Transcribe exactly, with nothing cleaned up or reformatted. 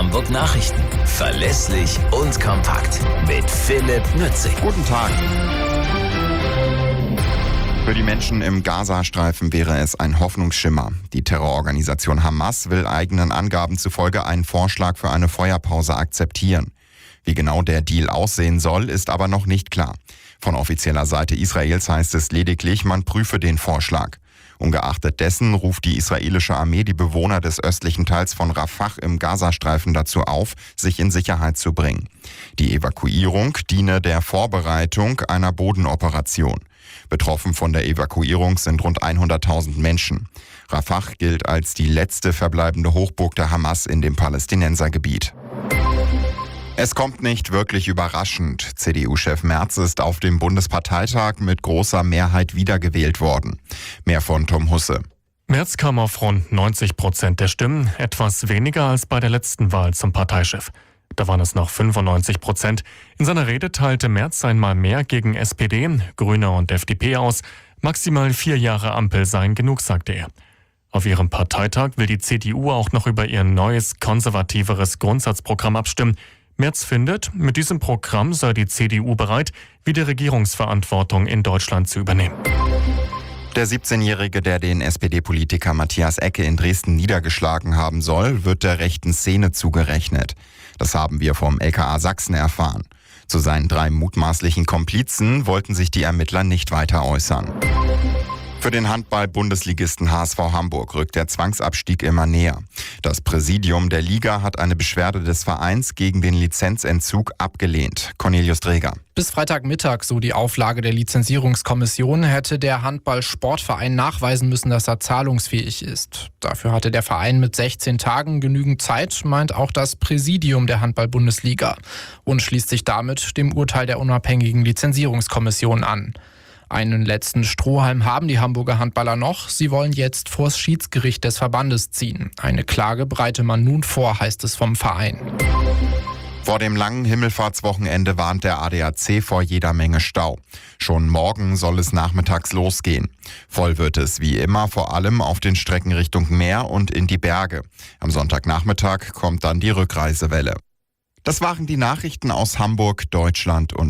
Hamburg Nachrichten. Verlässlich und kompakt. Mit Philipp Nützig. Guten Tag. Für die Menschen im Gazastreifen wäre es ein Hoffnungsschimmer. Die Terrororganisation Hamas will eigenen Angaben zufolge einen Vorschlag für eine Feuerpause akzeptieren. Wie genau der Deal aussehen soll, ist aber noch nicht klar. Von offizieller Seite Israels heißt es lediglich, man prüfe den Vorschlag. Ungeachtet dessen ruft die israelische Armee die Bewohner des östlichen Teils von Rafah im Gazastreifen dazu auf, sich in Sicherheit zu bringen. Die Evakuierung diene der Vorbereitung einer Bodenoperation. Betroffen von der Evakuierung sind rund hunderttausend Menschen. Rafah gilt als die letzte verbleibende Hochburg der Hamas in dem Palästinensergebiet. Es kommt nicht wirklich überraschend. C D U-Chef Merz ist auf dem Bundesparteitag mit großer Mehrheit wiedergewählt worden. Mehr von Tom Husse. Merz kam auf rund neunzig Prozent der Stimmen, etwas weniger als bei der letzten Wahl zum Parteichef. Da waren es noch fünfundneunzig Prozent. In seiner Rede teilte Merz einmal mehr gegen S P D, Grüne und F D P aus. Maximal vier Jahre Ampel seien genug, sagte er. Auf ihrem Parteitag will die C D U auch noch über ihr neues, konservativeres Grundsatzprogramm abstimmen. Merz findet, mit diesem Programm sei die C D U bereit, wieder Regierungsverantwortung in Deutschland zu übernehmen. Der siebzehnjährige, der den S P D-Politiker Matthias Ecke in Dresden niedergeschlagen haben soll, wird der rechten Szene zugerechnet. Das haben wir vom L K A Sachsen erfahren. Zu seinen drei mutmaßlichen Komplizen wollten sich die Ermittler nicht weiter äußern. Für den Handball-Bundesligisten H S V Hamburg rückt der Zwangsabstieg immer näher. Das Präsidium der Liga hat eine Beschwerde des Vereins gegen den Lizenzentzug abgelehnt. Cornelius Dreger. Bis Freitagmittag, so die Auflage der Lizenzierungskommission, hätte der Handball-Sportverein nachweisen müssen, dass er zahlungsfähig ist. Dafür hatte der Verein mit sechzehn Tagen genügend Zeit, meint auch das Präsidium der Handball-Bundesliga und schließt sich damit dem Urteil der unabhängigen Lizenzierungskommission an. Einen letzten Strohhalm haben die Hamburger Handballer noch. Sie wollen jetzt vors Schiedsgericht des Verbandes ziehen. Eine Klage bereite man nun vor, heißt es vom Verein. Vor dem langen Himmelfahrtswochenende warnt der A D A C vor jeder Menge Stau. Schon morgen soll es nachmittags losgehen. Voll wird es wie immer vor allem auf den Strecken Richtung Meer und in die Berge. Am Sonntagnachmittag kommt dann die Rückreisewelle. Das waren die Nachrichten aus Hamburg, Deutschland und